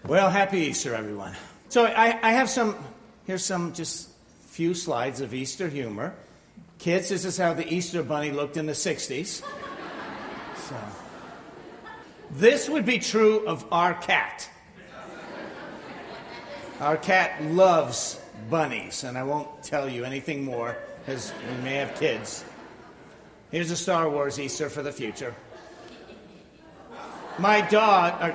Well, happy Easter, everyone. So here's some just few slides of Easter humor. Kids, this is how the Easter bunny looked in the 60s. So, this would be true of our cat. Our cat loves bunnies, and I won't tell you anything more because we may have kids. Here's a Star Wars Easter for the future. My dad,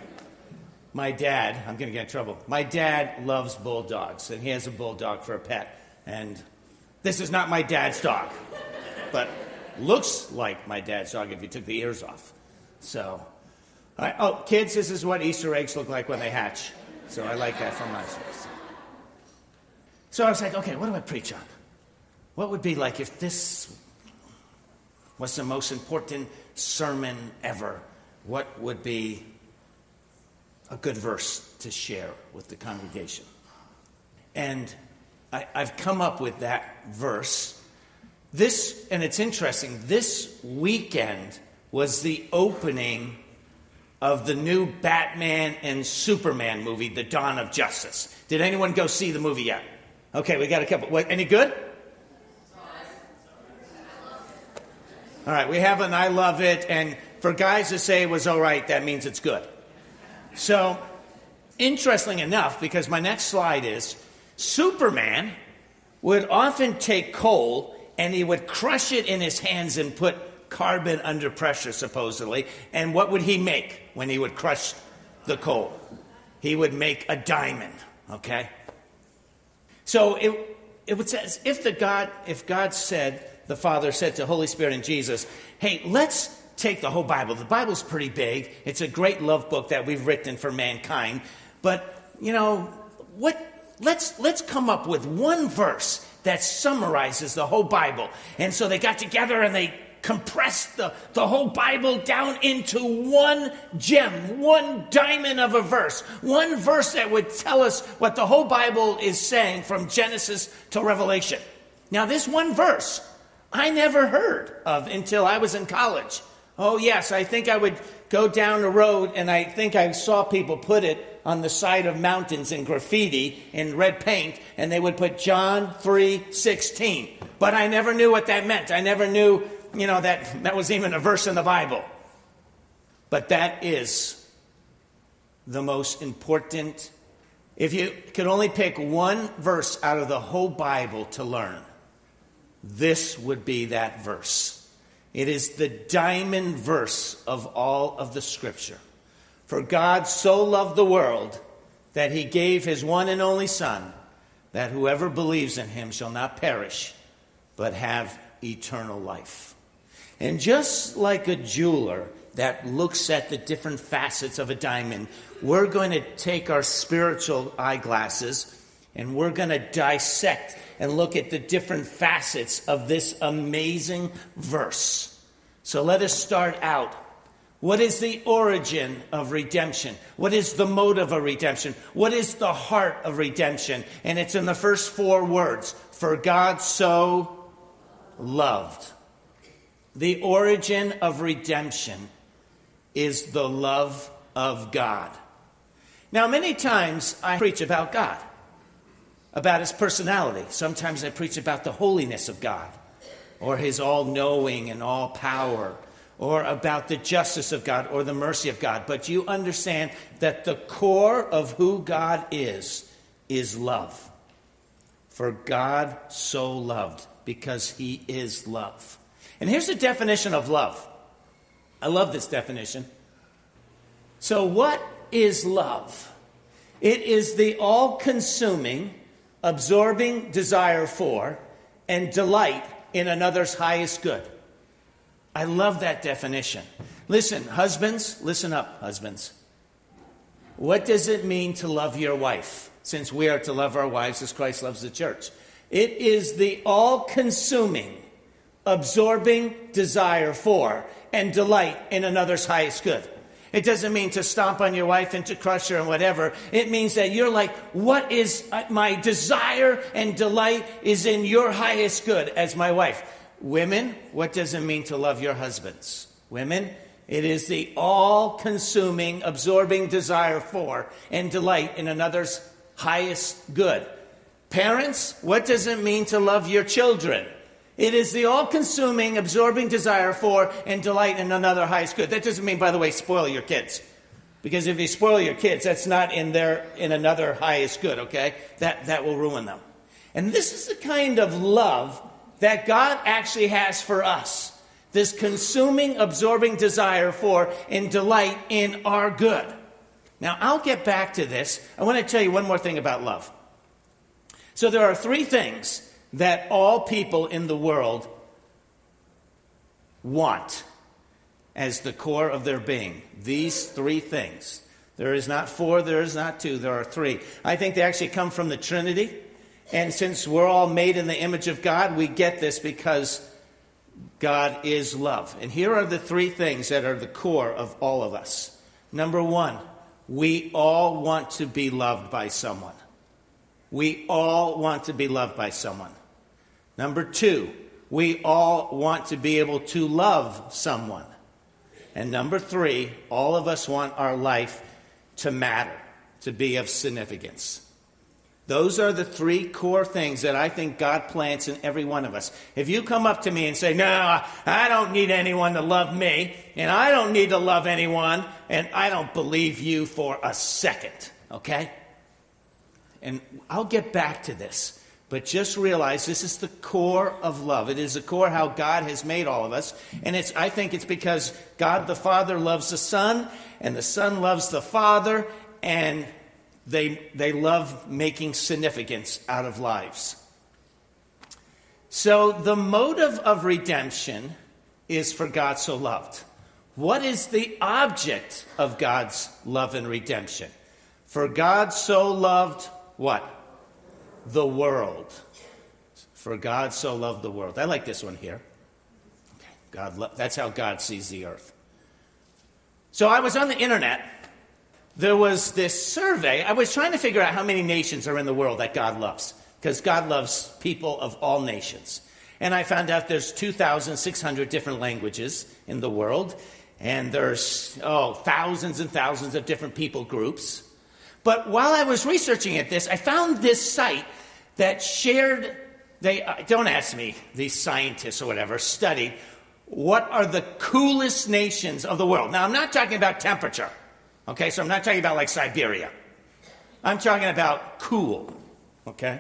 I'm going to get in trouble. My dad loves bulldogs, and he has a bulldog for a pet. And this is not my dad's dog, but looks like my dad's dog if you took the ears off. So, kids, this is what Easter eggs look like when they hatch. So I like that from myself. So I was like, okay, what do I preach on? What would be like if this was the most important sermon ever? What would be a good verse to share with the congregation? And I've come up with that verse. And it's interesting, this weekend was the opening of the new Batman and Superman movie, The Dawn of Justice. Did anyone go see the movie yet? Okay, we got a couple. Any good? All right, we have an I love it, and for guys to say it was all right, that means it's good. So, interesting enough, because my next slide is, Superman would often take coal and he would crush it in his hands and put carbon under pressure, supposedly. And what would he make when he would crush the coal? He would make a diamond, okay? So it would say, if God said, the Father said to Holy Spirit and Jesus, hey, let's take the whole Bible. The Bible's pretty big. It's a great love book that we've written for mankind. But, let's come up with one verse that summarizes the whole Bible. And so they got together and they compressed the whole Bible down into one gem, one diamond of a verse. One verse that would tell us what the whole Bible is saying from Genesis to Revelation. Now, this one verse I never heard of until I was in college. Oh, yes, I think I would go down the road and I think I saw people put it on the side of mountains in graffiti in red paint, and they would put John 3:16. But I never knew what that meant. I never knew, that was even a verse in the Bible. But that is the most important. If you could only pick one verse out of the whole Bible to learn, this would be that verse. It is the diamond verse of all of the Scripture. For God so loved the world that he gave his one and only Son, that whoever believes in him shall not perish, but have eternal life. And just like a jeweler that looks at the different facets of a diamond, we're going to take our spiritual eyeglasses and we're going to dissect and look at the different facets of this amazing verse. So let us start out. What is the origin of redemption? What is the motive of redemption? What is the heart of redemption? And it's in the first 4 words. For God so loved. The origin of redemption is the love of God. Now, many times I preach about God, about his personality. Sometimes I preach about the holiness of God, or his all-knowing and all-power, or about the justice of God or the mercy of God. But you understand that the core of who God is love. For God so loved, because he is love. And here's the definition of love. I love this definition. So what is love? It is the all-consuming, absorbing desire for and delight in another's highest good. I love that definition. Listen, husbands, listen up, husbands. What does it mean to love your wife? Since we are to love our wives as Christ loves the church. It is the all-consuming, absorbing desire for and delight in another's highest good. It doesn't mean to stomp on your wife and to crush her and whatever. It means that you're like, what is my desire and delight is in your highest good as my wife. Women, what does it mean to love your husbands? Women, It is the all-consuming, absorbing desire for and delight in another's highest good. Parents, what does it mean to love your children? It is the all-consuming, absorbing desire for and delight in another highest good. That doesn't mean, by the way, spoil your kids. Because if you spoil your kids, that's not in another highest good, okay? That will ruin them. And this is the kind of love that God actually has for us. This consuming, absorbing desire for and delight in our good. Now, I'll get back to this. I want to tell you one more thing about love. So there are three things that all people in the world want as the core of their being. These three things. There is not four, there is not two, there are three. I think they actually come from the Trinity. And since we're all made in the image of God, we get this because God is love. And here are the three things that are the core of all of us. Number one, we all want to be loved by someone. We all want to be loved by someone. Number two, we all want to be able to love someone. And number three, all of us want our life to matter, to be of significance. Those are the three core things that I think God plants in every one of us. If you come up to me and say, no, I don't need anyone to love me, and I don't need to love anyone, and I don't believe you for a second, okay? And I'll get back to this, but just realize this is the core of love. It is the core how God has made all of us, and I think it's because God the Father loves the Son, and the Son loves the Father, and they love making significance out of lives. So the motive of redemption is for God so loved. What is the object of God's love and redemption? For God so loved what? The world. For God so loved the world. I like this one here. That's how God sees the earth. So I was on the internet. There was this survey. I was trying to figure out how many nations are in the world that God loves, because God loves people of all nations. And I found out there's 2,600 different languages in the world, and there's thousands and thousands of different people groups. But while I was researching this, I found this site that shared, don't ask me, these scientists or whatever, studied what are the coolest nations of the world. Now, I'm not talking about temperature. Okay, so I'm not talking about like Siberia. I'm talking about cool. Okay?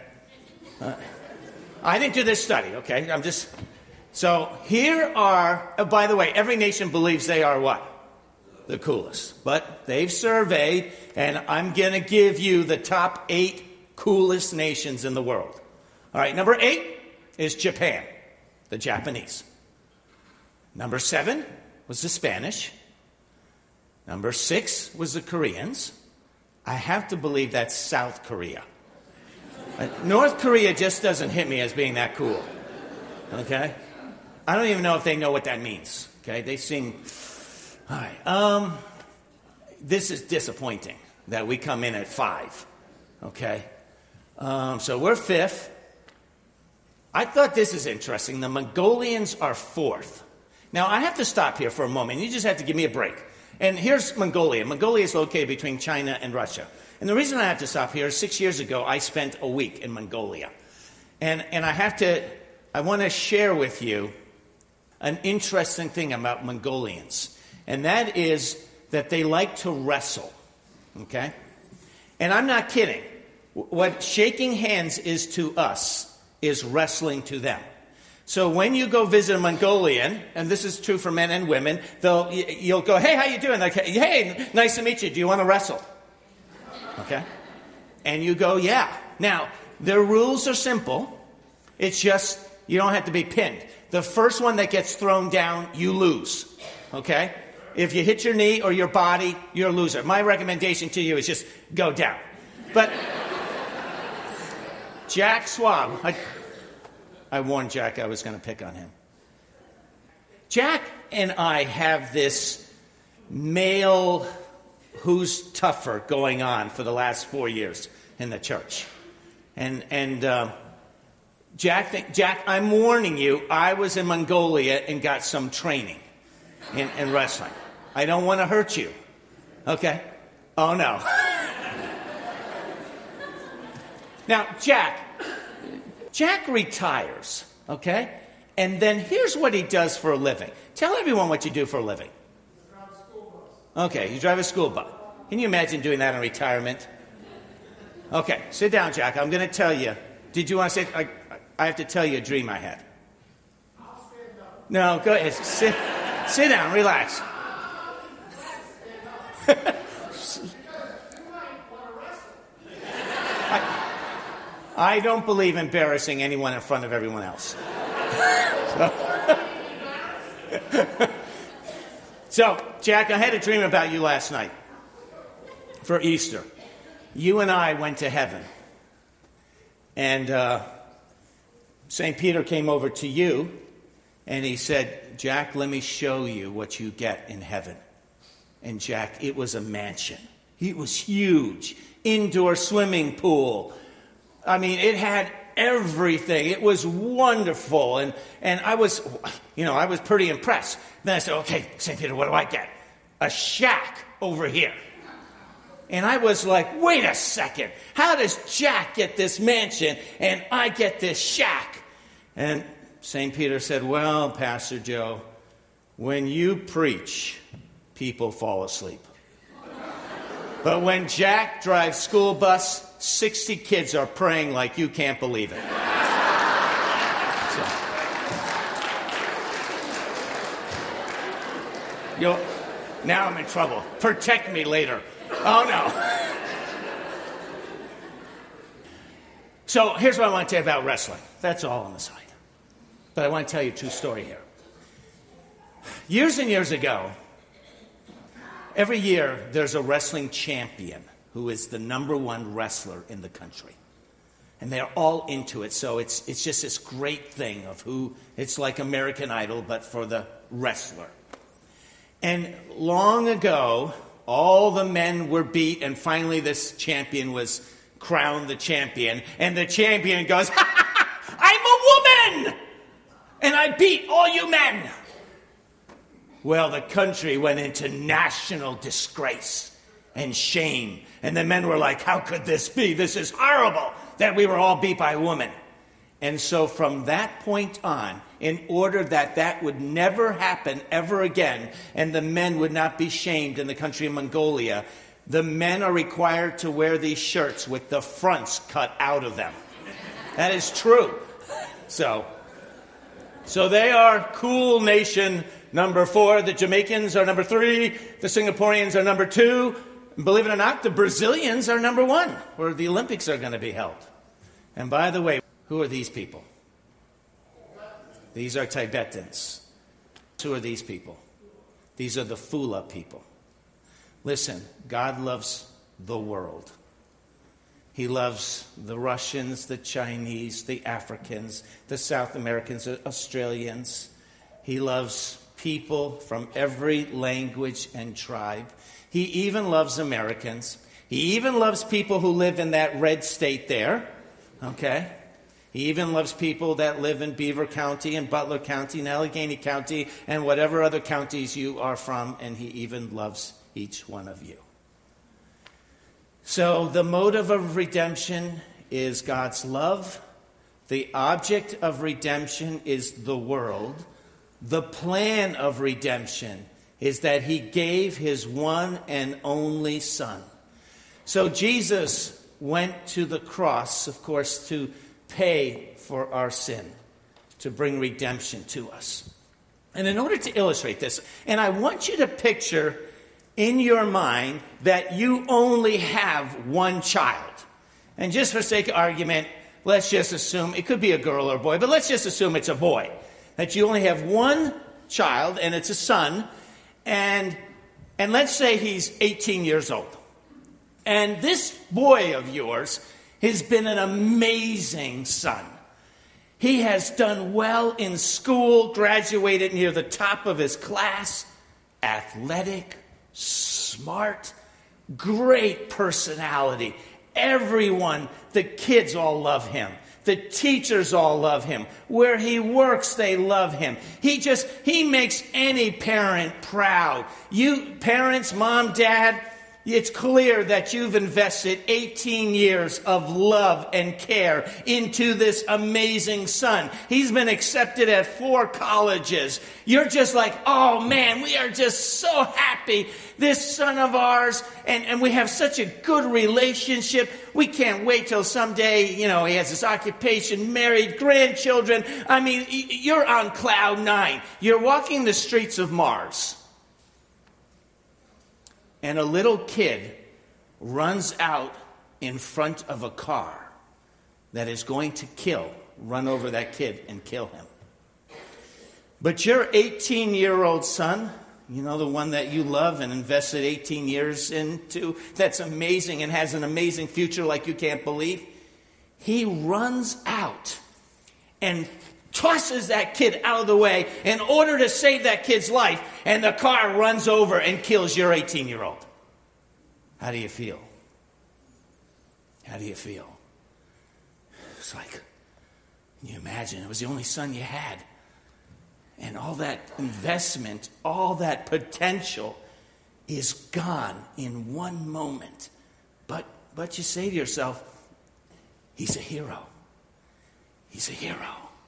I didn't do this study, okay? So here are, by the way, every nation believes they are what? The coolest. But they've surveyed, and I'm going to give you the top 8 coolest nations in the world. All right, number 8 is Japan, the Japanese. Number 7 was the Spanish. Number 6 was the Koreans. I have to believe that's South Korea. North Korea just doesn't hit me as being that cool. Okay? I don't even know if they know what that means. Okay? They sing. All right. This is disappointing that we come in at 5. Okay? So we're 5th. I thought this is interesting. The Mongolians are 4th. Now, I have to stop here for a moment. You just have to give me a break. And here's Mongolia. Mongolia is located between China and Russia. And the reason I have to stop here is 6 years ago, I spent a week in Mongolia. And I want to share with you an interesting thing about Mongolians. And that is that they like to wrestle. Okay? And I'm not kidding. What shaking hands is to us is wrestling to them. So when you go visit a Mongolian, and this is true for men and women, you'll go, hey, how you doing? Like, hey, nice to meet you. Do you want to wrestle? Okay? And you go, yeah. Now, their rules are simple. It's just you don't have to be pinned. The first one that gets thrown down, you lose. Okay? If you hit your knee or your body, you're a loser. My recommendation to you is just go down. But Jack Schwab, I warned Jack I was going to pick on him. Jack and I have this male who's tougher going on for the last 4 years in the church. And Jack, I'm warning you, I was in Mongolia and got some training in wrestling. I don't want to hurt you. Okay? Oh, no. Now, Jack retires, okay? And then here's what he does for a living. Tell everyone what you do for a living. I drive a school bus. Okay, you drive a school bus. Can you imagine doing that in retirement? Okay, sit down, Jack. I'm going to tell you. Did you want to say? I have to tell you a dream I had. I'll stand up. No, go ahead. Sit down. Relax. I don't believe embarrassing anyone in front of everyone else. So, Jack, I had a dream about you last night for Easter. You and I went to heaven. And St. Peter came over to you, and he said, Jack, let me show you what you get in heaven. And Jack, it was a mansion. It was huge. Indoor swimming pool. I mean, it had everything. It was wonderful. And I was pretty impressed. Then I said, okay, St. Peter, what do I get? A shack over here. And I was like, wait a second. How does Jack get this mansion and I get this shack? And St. Peter said, well, Pastor Joe, when you preach, people fall asleep. But when Jack drives school bus, 60 kids are praying like you can't believe it. So, now I'm in trouble. Protect me later. Oh, no. So here's what I want to tell you about wrestling. That's all on the side. But I want to tell you a true story here. Years and years ago, every year there's a wrestling champion who is the number one wrestler in the country. And they're all into it. So it's just this great thing of who, it's like American Idol, but for the wrestler. And long ago, all the men were beat, and finally this champion was crowned the champion. And the champion goes, ha, ha, ha, I'm a woman! And I beat all you men. Well, the country went into national disgrace and shame. And the men were like, how could this be? This is horrible that we were all beat by a woman. And so from that point on, in order that that would never happen ever again, and the men would not be shamed in the country of Mongolia, the men are required to wear these shirts with the fronts cut out of them. That is true. So they are cool nation number 4. The Jamaicans are number 3. The Singaporeans are number 2. And believe it or not, the Brazilians are number 1, where the Olympics are going to be held. And by the way, who are these people? These are Tibetans. Who are these people? These are the Fula people. Listen, God loves the world. He loves the Russians, the Chinese, the Africans, the South Americans, the Australians. He loves people from every language and tribe. He even loves Americans. He even loves people who live in that red state there. Okay? He even loves people that live in Beaver County and Butler County and Allegheny County and whatever other counties you are from, and he even loves each one of you. So the motive of redemption is God's love. The object of redemption is the world. The plan of redemption is that he gave his one and only Son. So Jesus went to the cross, of course, to pay for our sin, to bring redemption to us. And in order to illustrate this, and I want you to picture in your mind that you only have one child. And just for sake of argument, let's just assume, it could be a girl or a boy, but let's just assume it's a boy. That you only have one child, and it's a son, and let's say he's 18 years old. And this boy of yours has been an amazing son. He has done well in school, graduated near the top of his class, athletic, smart, great personality. Everyone, the kids all love him. The teachers all love him. Where he works, they love him. He makes any parent proud. You parents, mom, dad, it's clear that you've invested 18 years of love and care into this amazing son. He's been accepted at 4 colleges. You're just like, oh man, we are just so happy. This son of ours, and we have such a good relationship. We can't wait till someday, he has his occupation, married, grandchildren. I mean, you're on cloud 9. You're walking the streets of Mars. And a little kid runs out in front of a car that is going to run over that kid and kill him. But your 18-year-old son, the one that you love and invested 18 years into, that's amazing and has an amazing future like you can't believe, he runs out and tosses that kid out of the way in order to save that kid's life, and the car runs over and kills your 18-year-old. How do you feel? How do you feel? It's like, can you imagine? It was the only son you had. And all that investment, all that potential is gone in one moment. But you say to yourself, he's a hero. He's a hero.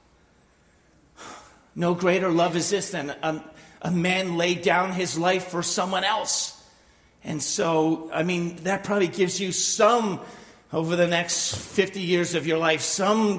No greater love is this than a man laid down his life for someone else. And so, that probably gives you some, over the next 50 years of your life, some,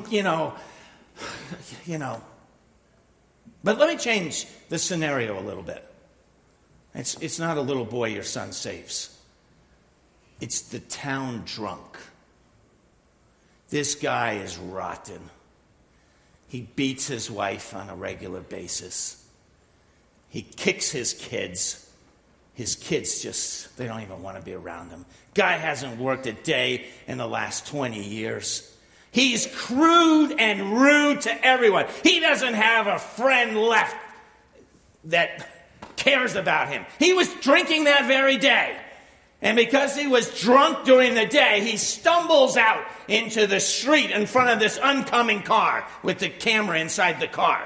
But let me change the scenario a little bit. It's not a little boy your son saves. It's the town drunk. This guy is rotten. He beats his wife on a regular basis. He kicks his kids. His kids they don't even want to be around him. Guy hasn't worked a day in the last 20 years. He's crude and rude to everyone. He doesn't have a friend left that cares about him. He was drinking that very day. And because he was drunk during the day, he stumbles out into the street in front of this oncoming car with the camera inside the car.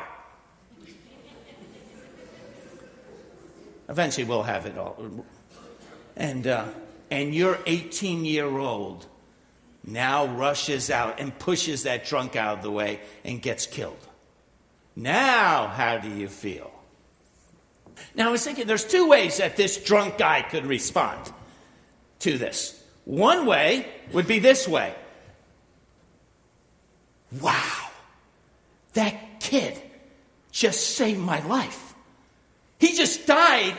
Eventually we'll have it all. And your 18-year-old now rushes out and pushes that drunk out of the way and gets killed. Now, how do you feel? Now, I was thinking there's 2 ways that this drunk guy could respond to this. One way would be this way. Wow, that kid just saved my life. He just died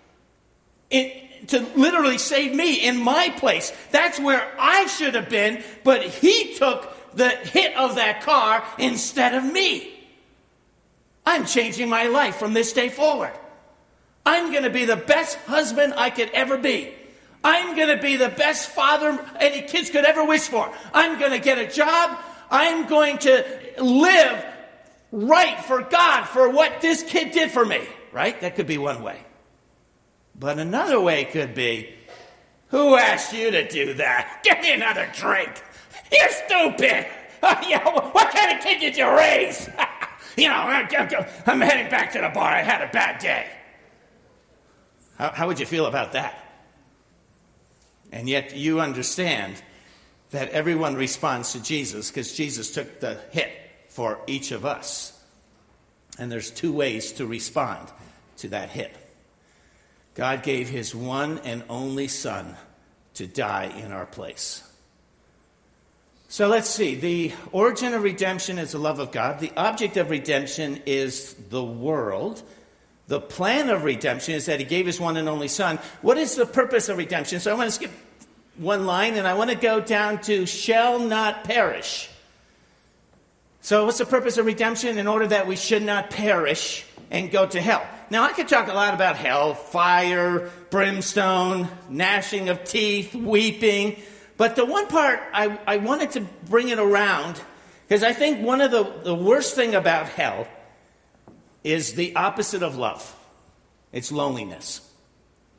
to literally save me in my place. That's where I should have been, but he took the hit of that car instead of me. I'm changing my life from this day forward. I'm going to be the best husband I could ever be. I'm going to be the best father any kids could ever wish for. I'm going to get a job. I'm going to live right for God for what this kid did for me. Right? That could be one way. But another way could be, who asked you to do that? Give me another drink. You're stupid. What kind of kid did you raise? I'm heading back to the bar. I had a bad day. How would you feel about that? And yet you understand that everyone responds to Jesus because Jesus took the hit for each of us. And there's 2 ways to respond to that hit. God gave his one and only Son to die in our place. So let's see. The origin of redemption is the love of God. The object of redemption is the world. The plan of redemption is that he gave his one and only Son. What is the purpose of redemption? So I want to skip one line and I want to go down to shall not perish. So what's the purpose of redemption? In order that we should not perish and go to hell. Now, I could talk a lot about hell, fire, brimstone, gnashing of teeth, weeping. But the one part I wanted to bring it around, because I think one of the worst thing about hell is the opposite of love. It's loneliness.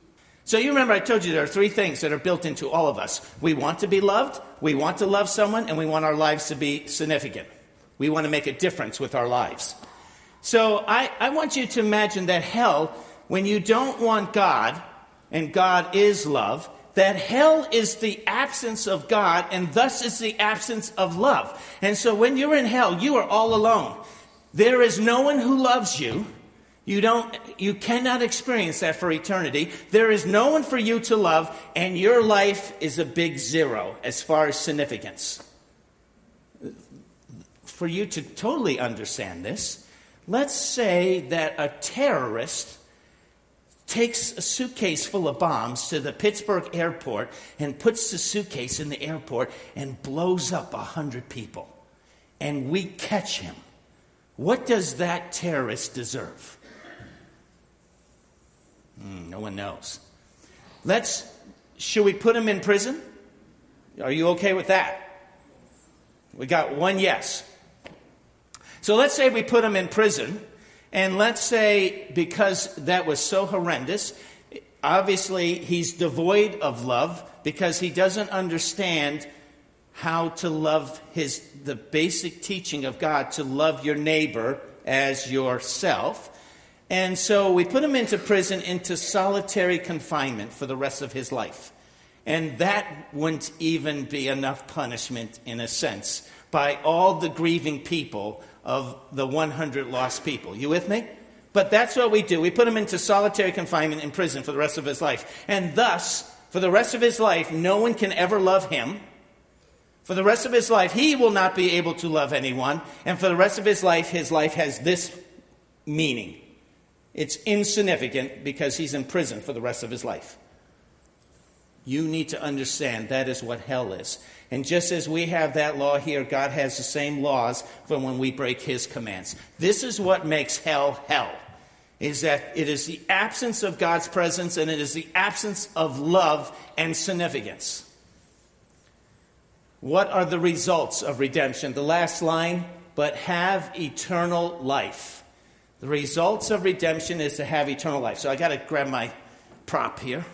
So you remember I told you there are three things that are built into all of us. We want to be loved, we want to love someone, and we want our lives to be significant. We want to make a difference with our lives. So I want you to imagine that hell, when you don't want God, and God is love, that hell is the absence of God, and thus is the absence of love. And so when you're in hell, you are all alone. There is no one who loves you. You cannot experience that for eternity. There is no one for you to love, and your life is a big zero as far as significance. For you to totally understand this, let's say that a terrorist takes a suitcase full of bombs to the Pittsburgh airport and puts the suitcase in the airport and blows up 100 people. And we catch him. What does that terrorist deserve? No one knows. Should we put him in prison? Are you okay with that? We got one yes. So let's say we put him in prison, and let's say because that was so horrendous, obviously he's devoid of love because he doesn't understand how to love the basic teaching of God, to love your neighbor as yourself. And so we put him into prison, into solitary confinement for the rest of his life. And that wouldn't even be enough punishment, in a sense, by all the grieving people of the 100 lost people. You with me? But that's what we do. We put him into solitary confinement in prison for the rest of his life. And thus, for the rest of his life, no one can ever love him. For the rest of his life, he will not be able to love anyone. And for the rest of his life has this meaning. It's insignificant because he's in prison for the rest of his life. You need to understand that is what hell is. And just as we have that law here, God has the same laws for when we break his commands. This is what makes hell hell, is that it is the absence of God's presence and it is the absence of love and significance. What are the results of redemption? The last line, but have eternal life. The results of redemption is to have eternal life. So I got to grab my prop here.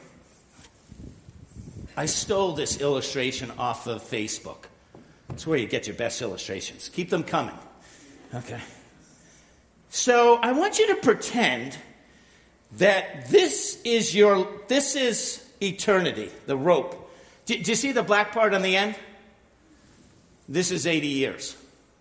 I stole this illustration off of Facebook. It's where you get your best illustrations. Keep them coming. Okay. So I want you to pretend that this is eternity, the rope. Do you see the black part on the end? This is 80 years.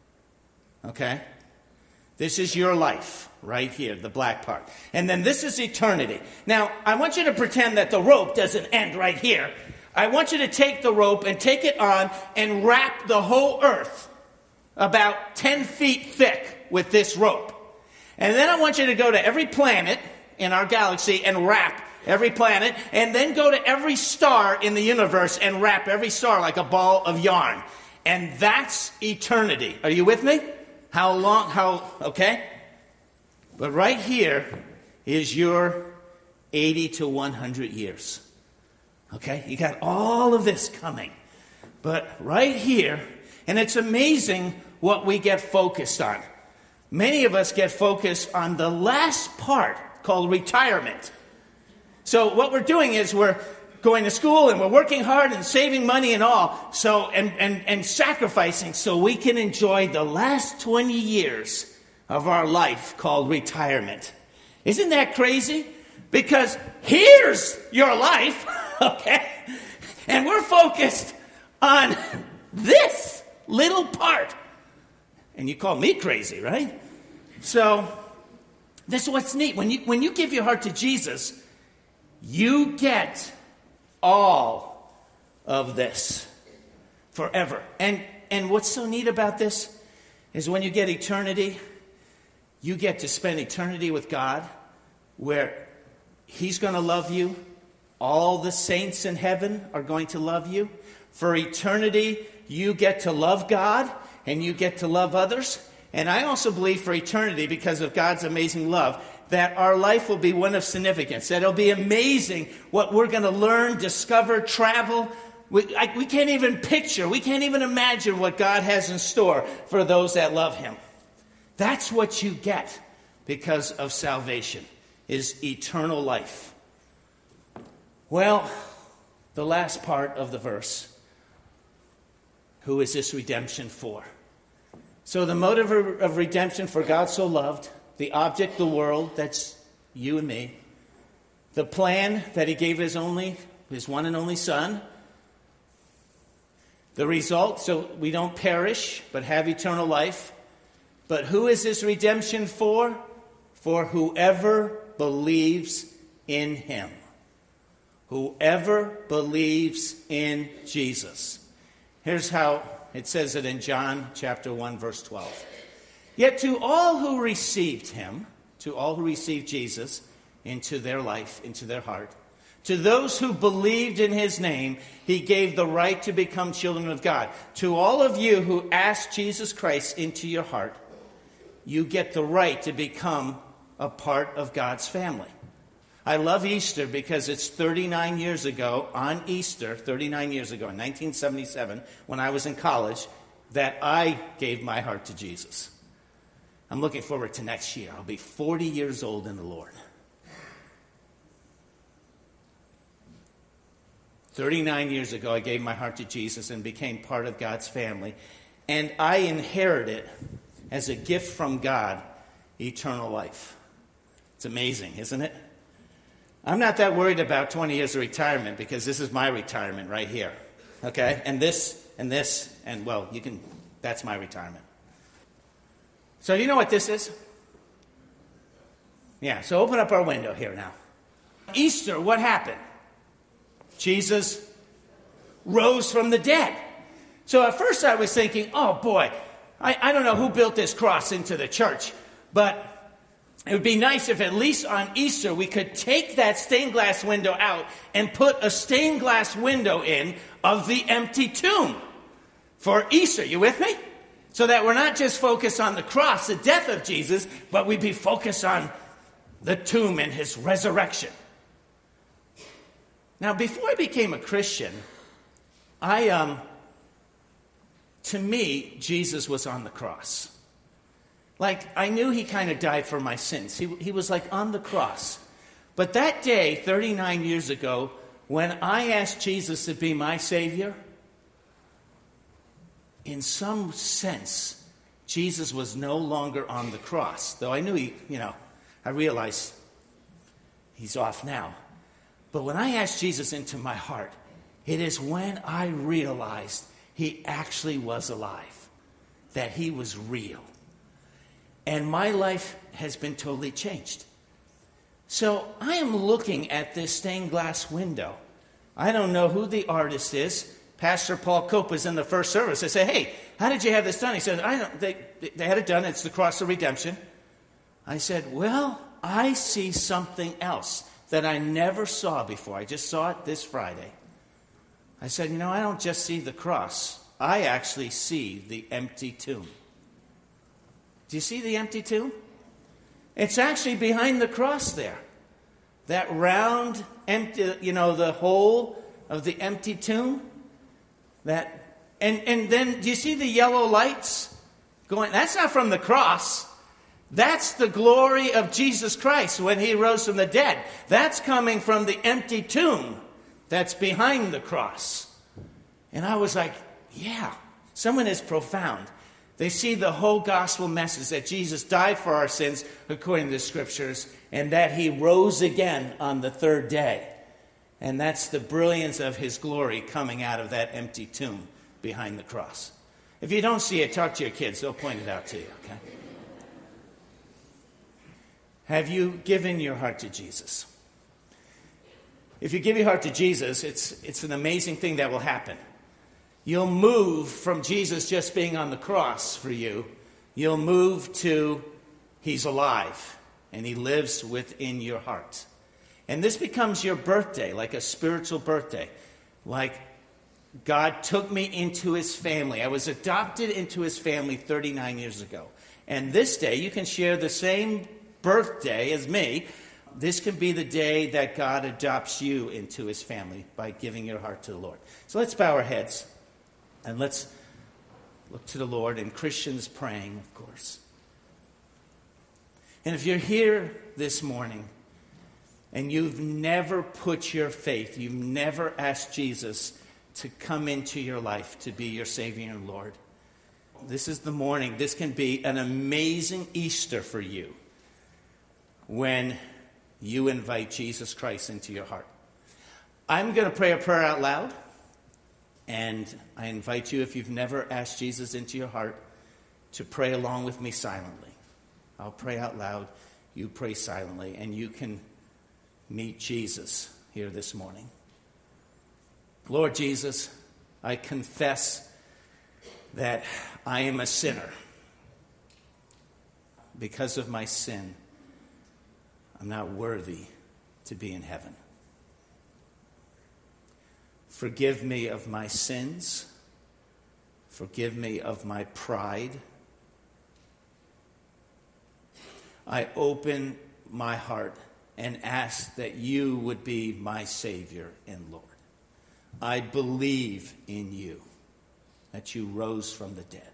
Okay? This is your life right here, the black part. And then this is eternity. Now, I want you to pretend that the rope doesn't end right here. I want you to take the rope and take it on and wrap the whole earth about 10 feet thick with this rope. And then I want you to go to every planet in our galaxy and wrap every planet, and then go to every star in the universe and wrap every star like a ball of yarn. And that's eternity. Are you with me? How long? Okay? But right here is your 80 to 100 years. Okay? You got all of this coming. But right here, and it's amazing what we get focused on. Many of us get focused on the last part called retirement. So what we're doing is we're going to school and we're working hard and saving money and all, so and sacrificing so we can enjoy the last 20 years of our life called retirement. Isn't that crazy? Because here's your life, okay? And we're focused on this little part. And you call me crazy, right? So this is what's neat. When you give your heart to Jesus, you get all of this forever. And what's so neat about this is when you get eternity, you get to spend eternity with God, where He's going to love you. All the saints in heaven are going to love you. For eternity, you get to love God and you get to love others. And I also believe for eternity, because of God's amazing love, that our life will be one of significance. That it'll be amazing what we're going to learn, discover, travel. We can't even picture, we can't even imagine what God has in store for those that love Him. That's what you get because of salvation, is eternal life. Well, the last part of the verse, who is this redemption for? So the motive of redemption, for God so loved, the object, the world, that's you and me. The plan that he gave his one and only Son. The result, so we don't perish, but have eternal life. But who is this redemption for? For whoever believes in him. Whoever believes in Jesus. Here's how it says it in John chapter 1, verse 12. Yet to all who received him, to all who received Jesus into their life, into their heart, to those who believed in his name, he gave the right to become children of God. To all of you who ask Jesus Christ into your heart, you get the right to become a part of God's family. I love Easter because it's 39 years ago, on Easter, 39 years ago, in 1977, when I was in college, that I gave my heart to Jesus. I'm looking forward to next year. I'll be 40 years old in the Lord. 39 years ago, I gave my heart to Jesus and became part of God's family. And I inherited, as a gift from God, eternal life. It's amazing, isn't it? I'm not that worried about 20 years of retirement because this is my retirement right here. Okay? And this, and well, that's my retirement. So you know what this is? Yeah, so open up our window here now. Easter, what happened? Jesus rose from the dead. So at first I was thinking, oh boy, I don't know who built this cross into the church, but it would be nice if at least on Easter we could take that stained glass window out and put a stained glass window in of the empty tomb for Easter. You with me? So that we're not just focused on the cross, the death of Jesus, but we be focused on the tomb and his resurrection. Now, before I became a Christian, to me, Jesus was on the cross. Like, I knew he kind of died for my sins. He was like on the cross. But that day, 39 years ago, when I asked Jesus to be my Savior, in some sense, Jesus was no longer on the cross. Though I knew I realized he's off now. But when I asked Jesus into my heart, it is when I realized he actually was alive, that he was real. And my life has been totally changed. So I am looking at this stained glass window. I don't know who the artist is. Pastor Paul Cope was in the first service. I said, hey, how did you have this done? He said, they had it done. It's the cross of redemption. I said, well, I see something else that I never saw before. I just saw it this Friday. I said, I don't just see the cross. I actually see the empty tomb. Do you see the empty tomb? It's actually behind the cross there. That round, empty, the hole of the empty tomb. And then, do you see the yellow lights going? That's not from the cross. That's the glory of Jesus Christ when he rose from the dead. That's coming from the empty tomb that's behind the cross. And I was like, yeah, someone is profound. They see the whole gospel message that Jesus died for our sins, according to the scriptures, and that he rose again on the third day. And that's the brilliance of his glory coming out of that empty tomb behind the cross. If you don't see it, talk to your kids. They'll point it out to you, okay? Have you given your heart to Jesus? If you give your heart to Jesus, it's an amazing thing that will happen. You'll move from Jesus just being on the cross for you. You'll move to he's alive and he lives within your heart. And this becomes your birthday, like a spiritual birthday. Like God took me into his family. I was adopted into his family 39 years ago. And this day, you can share the same birthday as me. This can be the day that God adopts you into his family by giving your heart to the Lord. So let's bow our heads and let's look to the Lord, and Christians praying, of course. And if you're here this morning and you've never put your faith, you've never asked Jesus to come into your life to be your Savior and Lord, this is the morning. This can be an amazing Easter for you when you invite Jesus Christ into your heart. I'm going to pray a prayer out loud, and I invite you, if you've never asked Jesus into your heart, to pray along with me silently. I'll pray out loud, you pray silently, and you can meet Jesus here this morning. Lord Jesus, I confess that I am a sinner. Because of my sin, I'm not worthy to be in heaven. Forgive me of my sins. Forgive me of my pride. I open my heart and ask that you would be my Savior and Lord. I believe in you, that you rose from the dead.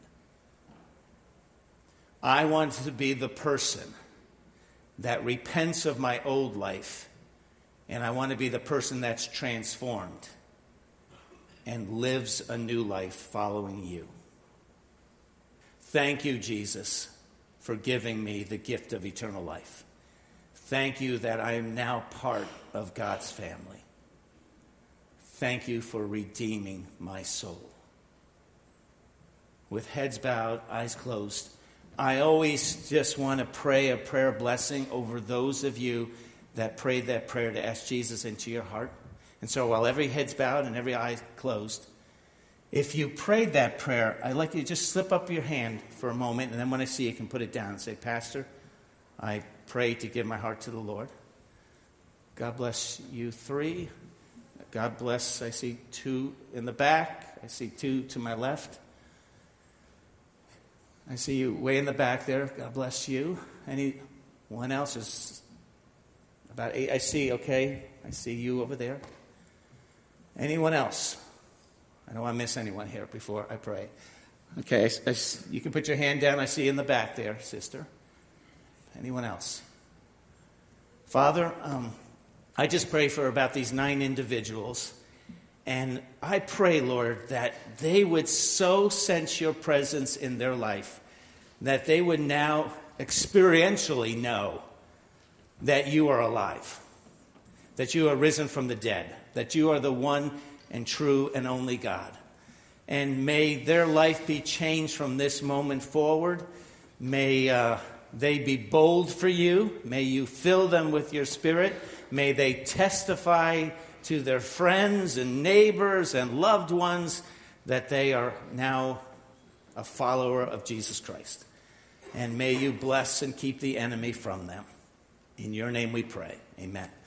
I want to be the person that repents of my old life, and I want to be the person that's transformed and lives a new life following you. Thank you, Jesus, for giving me the gift of eternal life. Thank you that I am now part of God's family. Thank you for redeeming my soul. With heads bowed, eyes closed, I always just want to pray a prayer blessing over those of you that prayed that prayer to ask Jesus into your heart. And so while every head's bowed and every eye closed, if you prayed that prayer, I'd like you to just slip up your hand for a moment, and then when I see you can put it down and say, Pastor, I pray to give my heart to the Lord. God bless you 3. God bless, I see 2 in the back. I see 2 to my left. I see you way in the back there. God bless you. Anyone else? Is about 8. I see, okay. I see you over there. Anyone else? I don't want to miss anyone here before I pray. Okay, you can put your hand down. I see you in the back there, sister. Anyone else? Father, I just pray for about these 9 individuals. And I pray, Lord, that they would so sense your presence in their life that they would now experientially know that you are alive, that you are risen from the dead, that you are the one and true and only God. And may their life be changed from this moment forward. May they be bold for you. May you fill them with your Spirit. May they testify to their friends and neighbors and loved ones that they are now a follower of Jesus Christ. And may you bless and keep the enemy from them. In your name we pray. Amen.